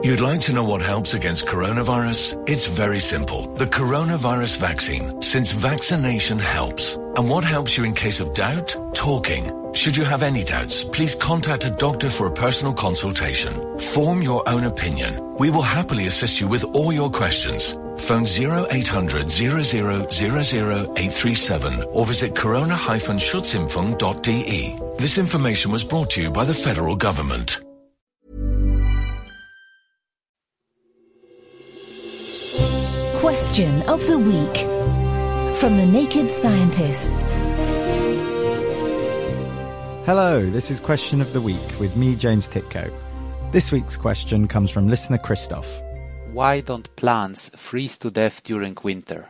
You'd like to know what helps against coronavirus? It's very simple. The coronavirus vaccine, since vaccination helps. And what helps you in case of doubt? Talking. Should you have any doubts, please contact a doctor for a personal consultation. Form your own opinion. We will happily assist you with all your questions. Phone 0800 00 837 or visit corona-schutzimpfung.de. This information was brought to you by the federal government. Question of the week from the Naked Scientists. Hello, this is Question of the Week with me, James Titko. This week's question comes from listener Christoph. Why don't plants freeze to death during winter?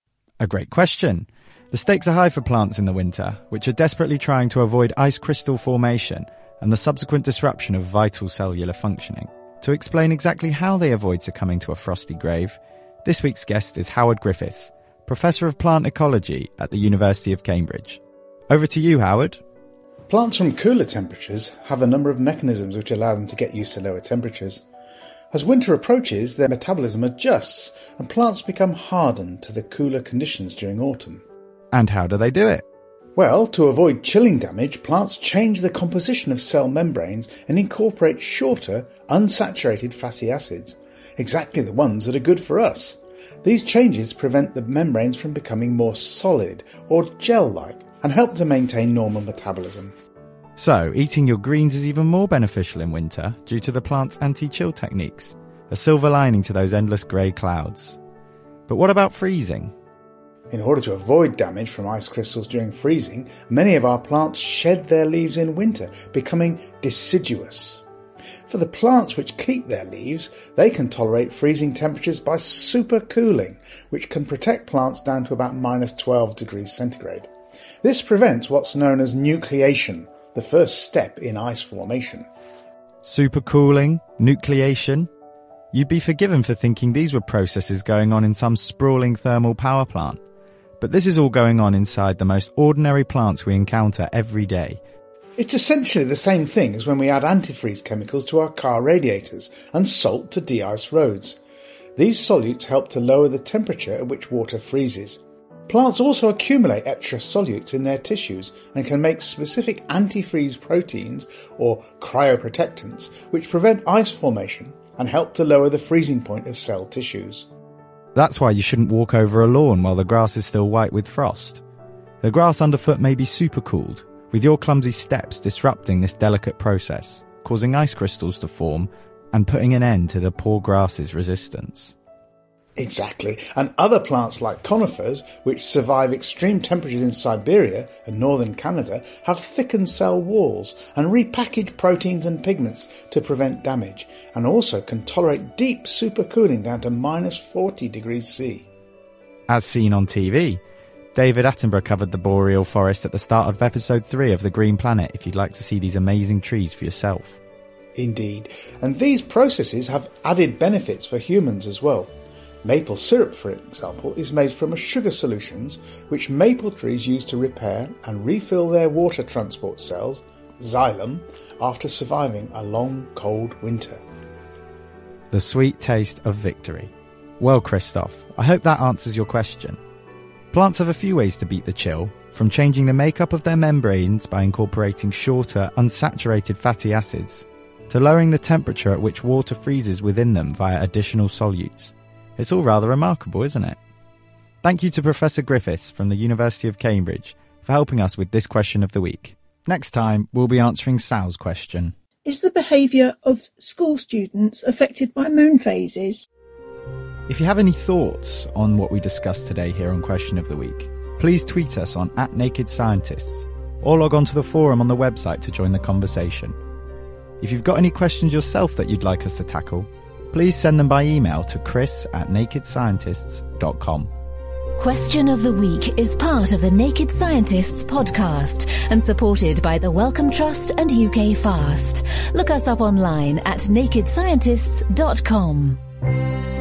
A great question. The stakes are high for plants in the winter, which are desperately trying to avoid ice crystal formation and the subsequent disruption of vital cellular functioning. To explain exactly how they avoid succumbing to a frosty grave, this week's guest is Howard Griffiths, Professor of Plant Ecology at the University of Cambridge. Over to you, Howard. Plants from cooler temperatures have a number of mechanisms which allow them to get used to lower temperatures. As winter approaches, their metabolism adjusts and plants become hardened to the cooler conditions during autumn. And how do they do it? Well, to avoid chilling damage, plants change the composition of cell membranes and incorporate shorter, unsaturated fatty acids, exactly the ones that are good for us. These changes prevent the membranes from becoming more solid or gel-like and help to maintain normal metabolism. So, eating your greens is even more beneficial in winter due to the plant's anti-chill techniques, a silver lining to those endless grey clouds. But what about freezing? In order to avoid damage from ice crystals during freezing, many of our plants shed their leaves in winter, becoming deciduous. For the plants which keep their leaves, they can tolerate freezing temperatures by supercooling, which can protect plants down to about minus 12 degrees centigrade. This prevents what's known as nucleation, the first step in ice formation. Supercooling, nucleation. You'd be forgiven for thinking these were processes going on in some sprawling thermal power plant. But this is all going on inside the most ordinary plants we encounter every day. It's essentially the same thing as when we add antifreeze chemicals to our car radiators and salt to de-ice roads. These solutes help to lower the temperature at which water freezes. Plants also accumulate extra solutes in their tissues and can make specific antifreeze proteins or cryoprotectants which prevent ice formation and help to lower the freezing point of cell tissues. That's why you shouldn't walk over a lawn while the grass is still white with frost. The grass underfoot may be supercooled, with your clumsy steps disrupting this delicate process, causing ice crystals to form and putting an end to the poor grass's resistance. Exactly, and other plants like conifers, which survive extreme temperatures in Siberia and northern Canada, have thickened cell walls and repackage proteins and pigments to prevent damage, and also can tolerate deep supercooling down to minus 40 degrees C. As seen on TV, David Attenborough covered the boreal forest at the start of episode 3 of The Green Planet if you'd like to see these amazing trees for yourself. Indeed, and these processes have added benefits for humans as well. Maple syrup, for example, is made from sugar solutions which maple trees use to repair and refill their water transport cells, xylem, after surviving a long, cold winter. The sweet taste of victory. Well, Christoph, I hope that answers your question. Plants have a few ways to beat the chill, from changing the makeup of their membranes by incorporating shorter, unsaturated fatty acids, to lowering the temperature at which water freezes within them via additional solutes. It's all rather remarkable, isn't it? Thank you to Professor Griffiths from the University of Cambridge for helping us with this question of the week. Next time, we'll be answering Sal's question. Is the behaviour of school students affected by moon phases? If you have any thoughts on what we discussed today here on Question of the Week, please tweet us on @NakedScientists or log on to the forum on the website to join the conversation. If you've got any questions yourself that you'd like us to tackle, please send them by email to chris@nakedscientists.com. Question of the Week is part of the Naked Scientists podcast and supported by the Wellcome Trust and UK Fast. Look us up online at nakedscientists.com.